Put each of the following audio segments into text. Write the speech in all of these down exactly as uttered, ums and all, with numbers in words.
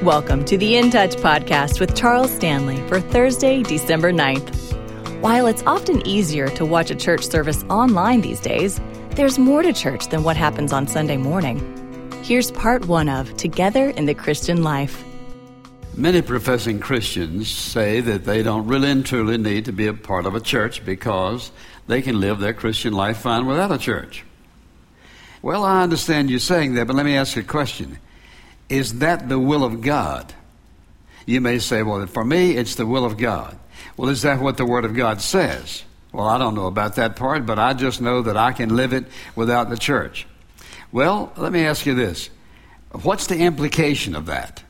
Welcome to the In Touch podcast with Charles Stanley for Thursday, December ninth. While it's often easier to watch a church service online these days, there's more to church than what happens on Sunday morning. Here's part one of Together in the Christian Life. Many professing Christians say that they don't really and truly need to be a part of a church because they can live their Christian life fine without a church. Well, I understand you saying that, but let me ask you a question. Is that the will of God? You may say, well, for me, it's the will of God. Well, is that what the Word of God says? Well, I don't know about that part, but I just know that I can live it without the church. Well, let me ask you this. What's the implication of that?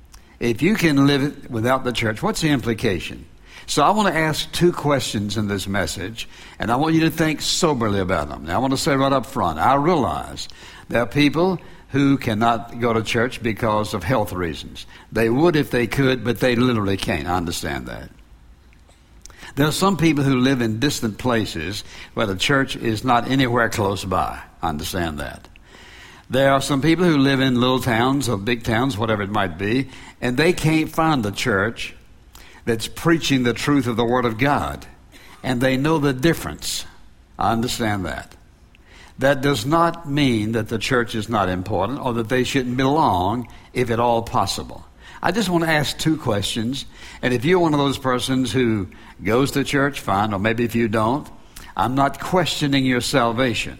If you can live it without the church, what's the implication? So I want to ask two questions in this message, and I want you to think soberly about them. Now, I want to say right up front, I realize there are people who cannot go to church because of health reasons. They would if they could, but they literally can't. I understand that. There are some people who live in distant places where the church is not anywhere close by. I understand that. There are some people who live in little towns or big towns, whatever it might be, and they can't find a church that's preaching the truth of the Word of God. And they know the difference. I understand that. That does not mean that the church is not important or that they shouldn't belong, if at all possible. I just want to ask two questions. And if you're one of those persons who goes to church, fine, or maybe if you don't, I'm not questioning your salvation.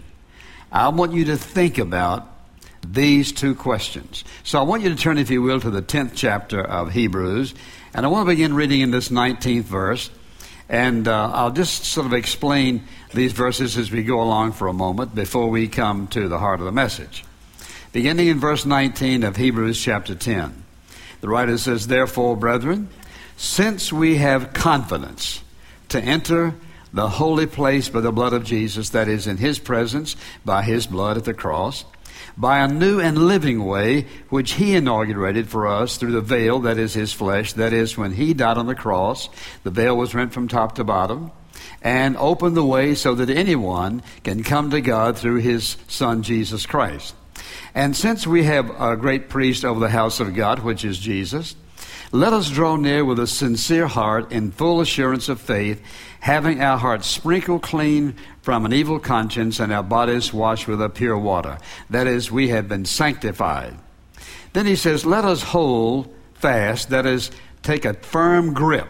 I want you to think about these two questions. So I want you to turn, if you will, to the tenth chapter of Hebrews. And I want to begin reading in this nineteenth verse. And uh, I'll just sort of explain these verses as we go along for a moment before we come to the heart of the message. Beginning in verse nineteen of Hebrews chapter ten, the writer says, "Therefore, brethren, since we have confidence to enter the holy place by the blood of Jesus, that is, in His presence, by His blood at the cross, by a new and living way which He inaugurated for us through the veil, that is His flesh, that is, when He died on the cross, the veil was rent from top to bottom, and opened the way so that anyone can come to God through His Son, Jesus Christ. And since we have a great priest over the house of God, which is Jesus, let us draw near with a sincere heart in full assurance of faith, having our hearts sprinkled clean from an evil conscience and our bodies washed with a pure water. That is, we have been sanctified." Then he says, let us hold fast, that is, take a firm grip.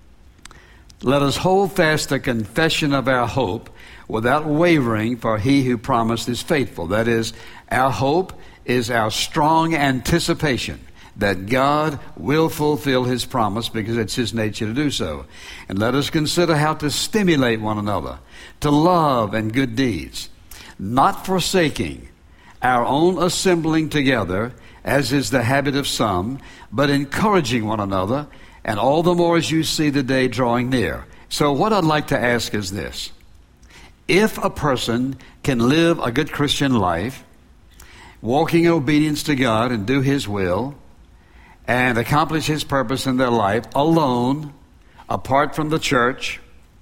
Let us hold fast the confession of our hope without wavering, for He who promised is faithful. That is, our hope is our strong anticipation that God will fulfill His promise because it's His nature to do so. And let us consider how to stimulate one another to love and good deeds, not forsaking our own assembling together, as is the habit of some, but encouraging one another, and all the more as you see the day drawing near. So what I'd like to ask is this. If a person can live a good Christian life, walking in obedience to God and do His will, and accomplish His purpose in their life alone, apart from the church,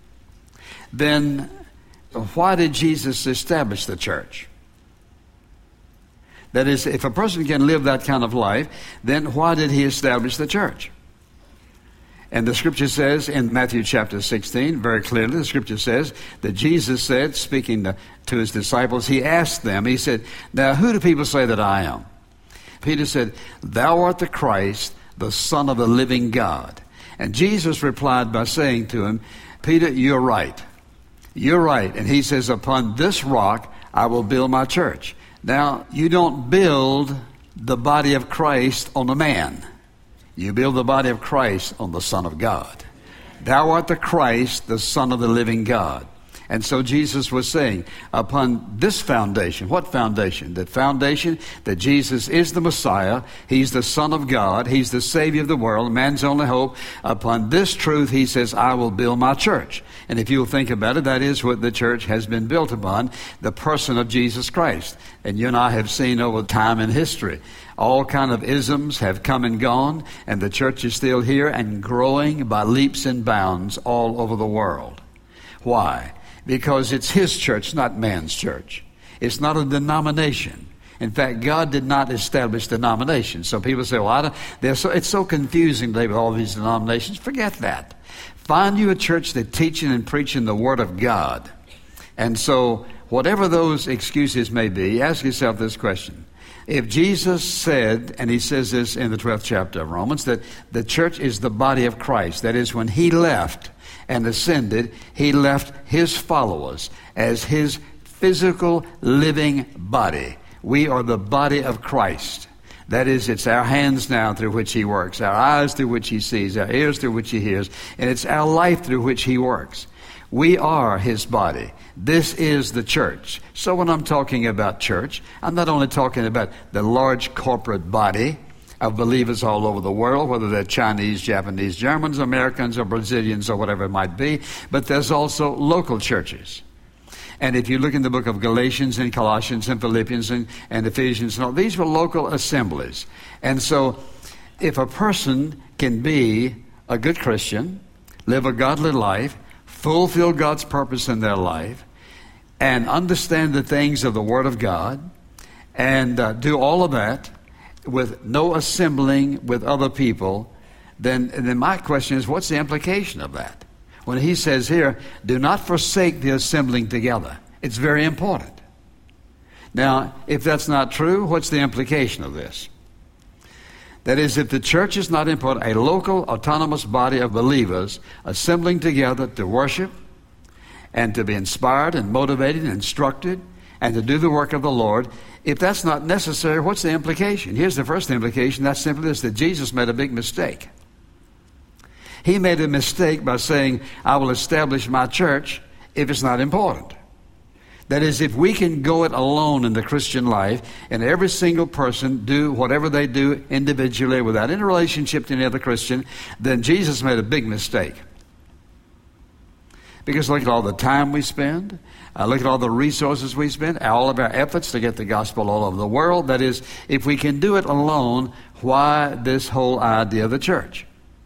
then why did Jesus establish the church? That is, if a person can live that kind of life, then why did He establish the church? And the Scripture says in Matthew chapter sixteen, very clearly, the Scripture says that Jesus said, speaking to, to His disciples, He asked them, He said, "Now who do people say that I am?" Peter said, "Thou art the Christ, the Son of the living God." And Jesus replied by saying to him, "Peter, you're right. You're right." And He says, "Upon this rock I will build my church." Now, you don't build the body of Christ on a man. You build the body of Christ on the Son of God. Thou art the Christ, the Son of the living God. And so Jesus was saying, upon this foundation, what foundation? The foundation that Jesus is the Messiah, He's the Son of God, He's the Savior of the world, man's only hope. Upon this truth, He says, I will build my church. And if you'll think about it, that is what the church has been built upon, the person of Jesus Christ. And you and I have seen over time in history, all kind of isms have come and gone, and the church is still here and growing by leaps and bounds all over the world. Why? Because it's His church, not man's church. It's not a denomination. In fact, God did not establish denominations. So people say, well, I don't, they're so, it's so confusing today with all these denominations. Forget that. Find you a church that's teaching and preaching the Word of God. And so, whatever those excuses may be, ask yourself this question. If Jesus said, and he says this in the twelfth chapter of Romans, that the church is the body of Christ, that is, when he left and ascended, he left his followers as his physical living body. We are the body of Christ. That is, it's our hands now through which he works, our eyes through which he sees, our ears through which he hears, and it's our life through which he works. We are his body. This is the church. So when I'm talking about church, I'm not only talking about the large corporate body of believers all over the world, whether they're Chinese, Japanese, Germans, Americans, or Brazilians, or whatever it might be, but there's also local churches. And if you look in the book of Galatians and Colossians and Philippians and, and Ephesians, and all, these were local assemblies. And so if a person can be a good Christian, live a godly life, fulfill God's purpose in their life, and understand the things of the Word of God, and uh, do all of that with no assembling with other people, then, then my question is, what's the implication of that? When he says here, do not forsake the assembling together. It's very important. Now, if that's not true, what's the implication of this? That is, if the church is not important, a local autonomous body of believers assembling together to worship and to be inspired and motivated and instructed and to do the work of the Lord, if that's not necessary, what's the implication? Here's the first implication. That's simply this, that Jesus made a big mistake. He made a mistake by saying, I will establish my church if it's not important. That is, if we can go it alone in the Christian life, and every single person do whatever they do individually without any relationship to any other Christian, then Jesus made a big mistake. Because look at all the time we spend, uh, look at all the resources we spend, all of our efforts to get the gospel all over the world. That is, if we can do it alone, why this whole idea of the church?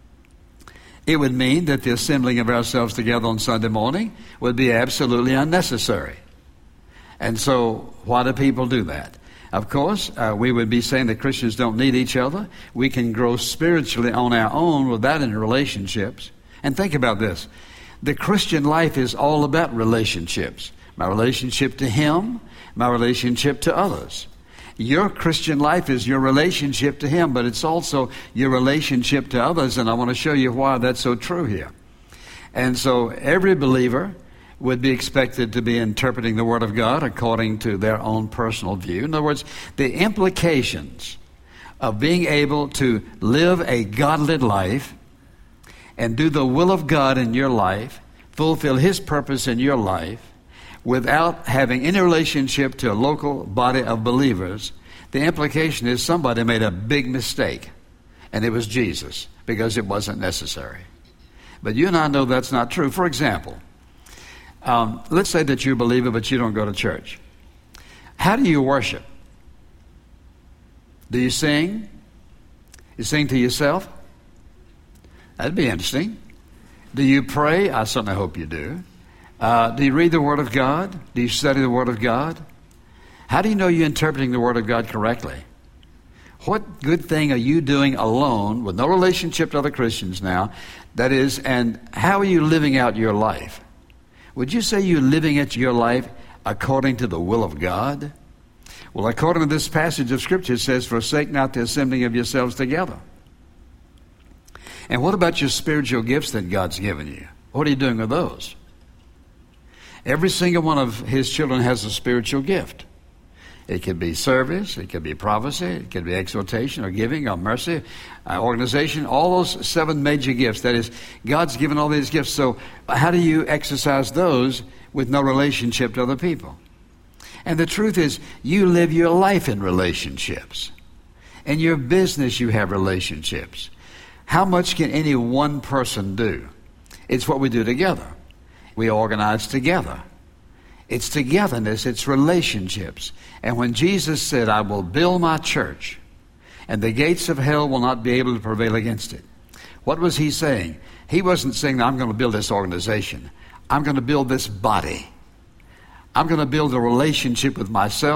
It would mean that the assembling of ourselves together on Sunday morning would be absolutely unnecessary. And so, why do people do that? Of course, uh, we would be saying that Christians don't need each other. We can grow spiritually on our own without any relationships. And think about this. The Christian life is all about relationships. My relationship to Him, my relationship to others. Your Christian life is your relationship to Him, but it's also your relationship to others, and I want to show you why that's so true here. And so every believer would be expected to be interpreting the Word of God according to their own personal view. In other words, the implications of being able to live a godly life and do the will of God in your life, fulfill His purpose in your life, without having any relationship to a local body of believers, the implication is somebody made a big mistake, and it was Jesus, because it wasn't necessary. But you and I know that's not true. For example, um, let's say that you're a believer, but you don't go to church. How do you worship? Do you sing? You sing to yourself? That'd be interesting. Do you pray? I certainly hope you do. Uh, do you read the Word of God? Do you study the Word of God? How do you know you're interpreting the Word of God correctly? What good thing are you doing alone with no relationship to other Christians now? That is, and how are you living out your life? Would you say you're living out your life according to the will of God? Well, according to this passage of Scripture, it says, forsake not the assembling of yourselves together. And what about your spiritual gifts that God's given you? What are you doing with those? Every single one of His children has a spiritual gift. It could be service, it could be prophecy, it could be exhortation or giving or mercy, uh, organization, all those seven major gifts. That is, God's given all these gifts. So how do you exercise those with no relationship to other people? And the truth is, you live your life in relationships. In your business, you have relationships. How much can any one person do? It's what we do together. We organize together. It's togetherness, it's relationships. And when Jesus said, I will build my church, and the gates of hell will not be able to prevail against it, what was He saying? He wasn't saying, I'm going to build this organization. I'm going to build this body. I'm going to build a relationship with myself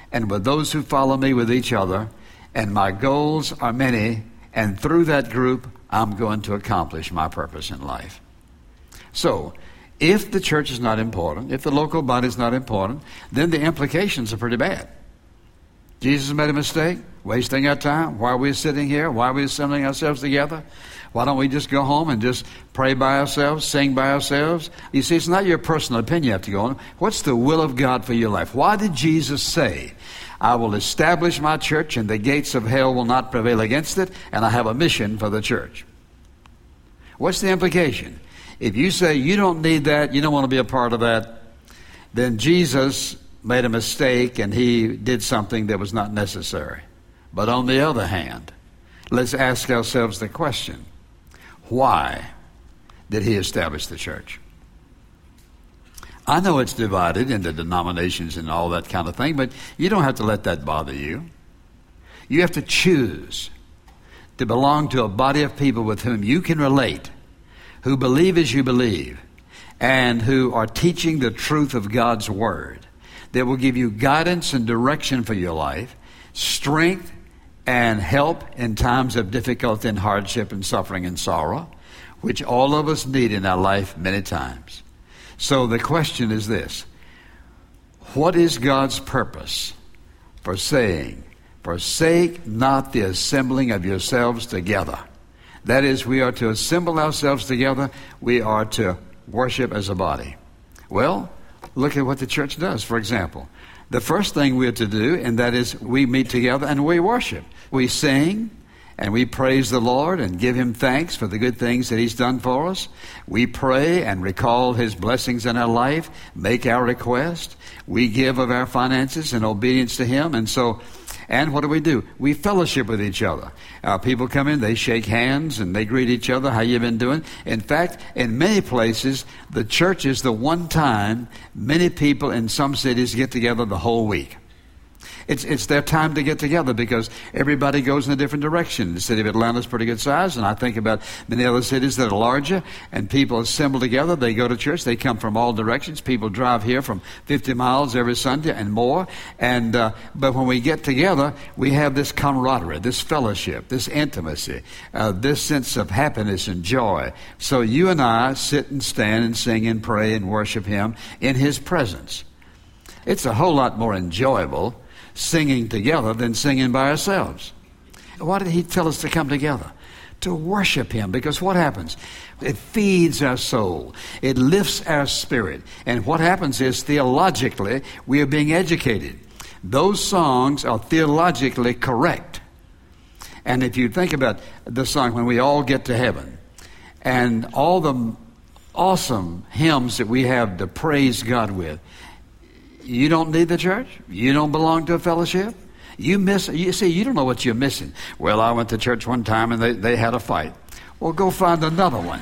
and with those who follow me with each other, and my goals are many, and through that group, I'm going to accomplish my purpose in life. So, if the church is not important, if the local body is not important, then the implications are pretty bad. Jesus made a mistake, wasting our time. Why are we sitting here? Why are we assembling ourselves together? Why don't we just go home and just pray by ourselves, sing by ourselves? You see, it's not your personal opinion you have to go on. What's the will of God for your life? Why did Jesus say, I will establish my church and the gates of hell will not prevail against it, and I have a mission for the church? What's the implication? If you say you don't need that, you don't want to be a part of that, then Jesus made a mistake and he did something that was not necessary. But on the other hand, let's ask ourselves the question, why did he establish the church? I know it's divided into denominations and all that kind of thing, but you don't have to let that bother you. You have to choose to belong to a body of people with whom you can relate, who believe as you believe, and who are teaching the truth of God's Word that will give you guidance and direction for your life, strength and help in times of difficulty and hardship and suffering and sorrow, which all of us need in our life many times. So the question is this: what is God's purpose for saying, forsake not the assembling of yourselves together? That is, we are to assemble ourselves together. We are to worship as a body. Well, look at what the church does, for example. The first thing we are to do, and that is we meet together and we worship. We sing and we praise the Lord and give Him thanks for the good things that He's done for us. We pray and recall His blessings in our life, make our request. We give of our finances in obedience to Him. And so, and what do we do? We fellowship with each other. Uh, people come in, they shake hands, and they greet each other. How you been doing? In fact, in many places, the church is the one time many people in some cities get together the whole week. It's it's their time to get together because everybody goes in a different direction. The city of Atlanta is pretty good size, and I think about many other cities that are larger, and people assemble together. They go to church. They come from all directions. People drive here from fifty miles every Sunday and more. And uh, but when we get together, we have this camaraderie, this fellowship, this intimacy, uh, this sense of happiness and joy. So you and I sit and stand and sing and pray and worship Him in His presence. It's a whole lot more enjoyable singing together than singing by ourselves. Why did He tell us to come together? To worship Him. Because what happens? It feeds our soul. It lifts our spirit. And what happens is, theologically, we are being educated. Those songs are theologically correct. And if you think about the song, when we all get to heaven, and all the awesome hymns that we have to praise God with, you don't need the church? You don't belong to a fellowship? You miss, you see, you don't know what you're missing. Well, I went to church one time and they, they had a fight. Well, go find another one.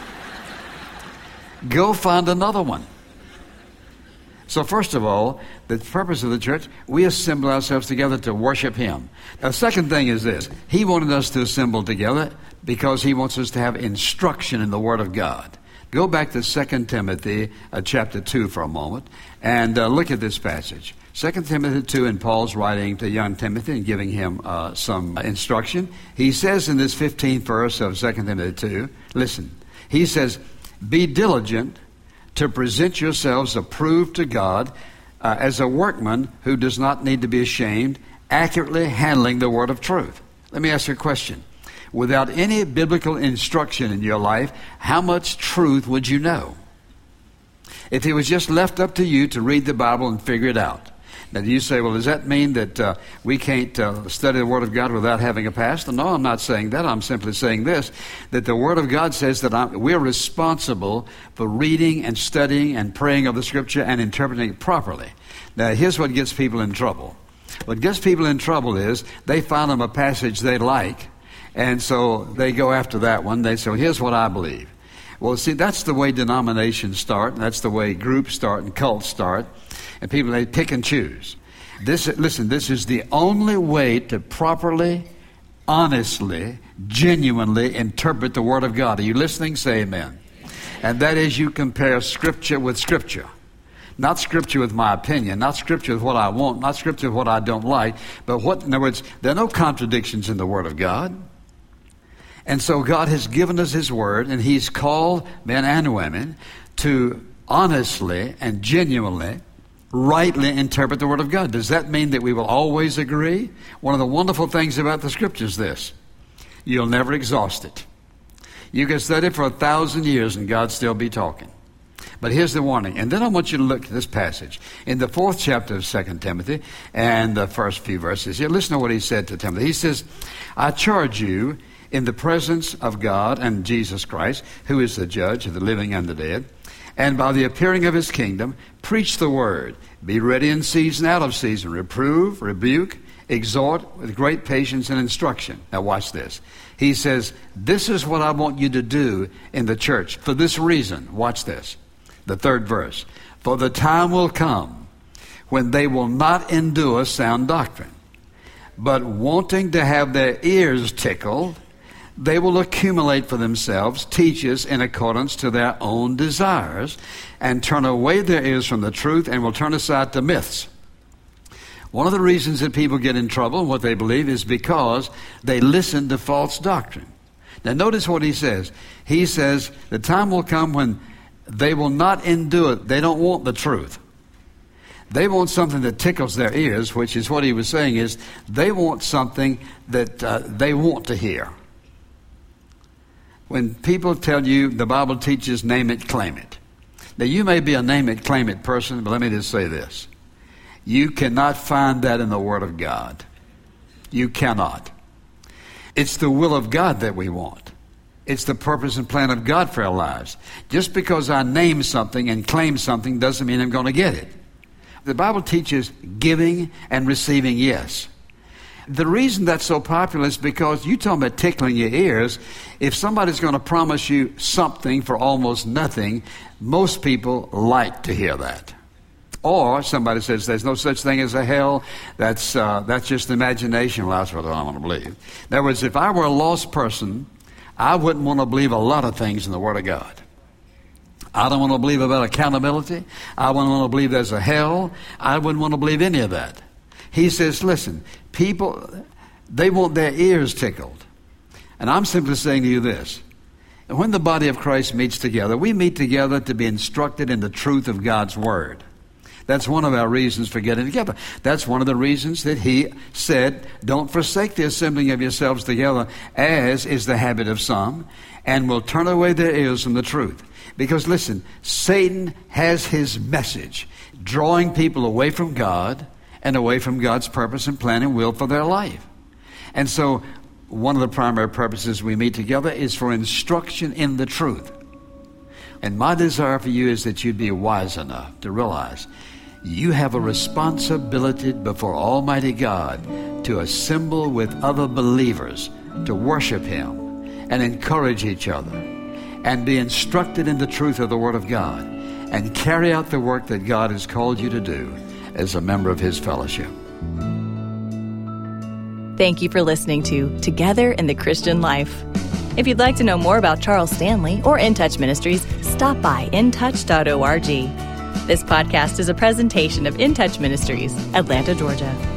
Go find another one. So first of all, the purpose of the church, we assemble ourselves together to worship Him. Now, the second thing is this. He wanted us to assemble together because He wants us to have instruction in the Word of God. Go back to Second Timothy uh, chapter two for a moment and uh, look at this passage. Second Timothy two, and Paul's writing to young Timothy and giving him uh, some instruction. He says in this fifteenth verse of Second Timothy two, listen, he says, be diligent to present yourselves approved to God uh, as a workman who does not need to be ashamed, accurately handling the word of truth. Let me ask you a question. Without any biblical instruction in your life, how much truth would you know? If it was just left up to you to read the Bible and figure it out. Now, do you say, well, does that mean that uh, we can't uh, study the Word of God without having a pastor? No, I'm not saying that. I'm simply saying this, that the Word of God says that I'm, we're responsible for reading and studying and praying of the Scripture and interpreting it properly. Now, here's what gets people in trouble. What gets people in trouble is they find them a passage they like, and so they go after that one. They say, well, here's what I believe. Well, see, that's the way denominations start. That's the way groups start and cults start. And people, they pick and choose. This, listen, this is the only way to properly, honestly, genuinely interpret the Word of God. Are you listening? Say amen. And that is, you compare Scripture with Scripture. Not Scripture with my opinion, not Scripture with what I want, not Scripture with what I don't like, but what, in other words, there are no contradictions in the Word of God. And so God has given us His Word, and He's called men and women to honestly and genuinely, rightly interpret the Word of God. Does that mean that we will always agree? One of the wonderful things about the Scripture is this: you'll never exhaust it. You can study for a thousand years and God still be talking. But here's the warning. And then I want you to look at this passage. In the fourth chapter of Second Timothy and the first few verses here, listen to what he said to Timothy. He says, I charge you in the presence of God and Jesus Christ, who is the judge of the living and the dead, and by the appearing of His kingdom, preach the word. Be ready in season, out of season. Reprove, rebuke, exhort with great patience and instruction. Now watch this. He says, this is what I want you to do in the church for this reason. Watch this. The third verse. For the time will come when they will not endure sound doctrine, but wanting to have their ears tickled, they will accumulate for themselves teachers in accordance to their own desires, and turn away their ears from the truth and will turn aside to myths. One of the reasons that people get in trouble in what they believe is because they listen to false doctrine. Now notice what he says. He says the time will come when they will not endure it. They don't want the truth. They want something that tickles their ears, which is what he was saying is they want something that uh, they want to hear. When people tell you the Bible teaches name it, claim it. Now you may be a name it, claim it person, but let me just say this. You cannot find that in the Word of God. You cannot. It's the will of God that we want. It's the purpose and plan of God for our lives. Just because I name something and claim something doesn't mean I'm going to get it. The Bible teaches giving and receiving, yes. The reason that's so popular is because you talking about tickling your ears. If somebody's going to promise you something for almost nothing, most people like to hear that. Or somebody says there's no such thing as a hell. That's uh, that's just imagination. Well, that's what I want to believe. In other words, if I were a lost person, I wouldn't want to believe a lot of things in the Word of God. I don't want to believe about accountability. I wouldn't want to believe there's a hell. I wouldn't want to believe any of that. He says, listen, people, they want their ears tickled. And I'm simply saying to you this. When the body of Christ meets together, we meet together to be instructed in the truth of God's Word. That's one of our reasons for getting together. That's one of the reasons that he said, don't forsake the assembling of yourselves together, as is the habit of some, and will turn away their ears from the truth. Because listen, Satan has his message, drawing people away from God and away from God's purpose and plan and will for their life. And so one of the primary purposes we meet together is for instruction in the truth. And my desire for you is that you'd be wise enough to realize you have a responsibility before Almighty God to assemble with other believers, to worship Him and encourage each other and be instructed in the truth of the Word of God and carry out the work that God has called you to do as a member of His fellowship. Thank you for listening to Together in the Christian Life. If you'd like to know more about Charles Stanley or In Touch Ministries, stop by in touch dot org. This podcast is a presentation of In Touch Ministries, Atlanta, Georgia.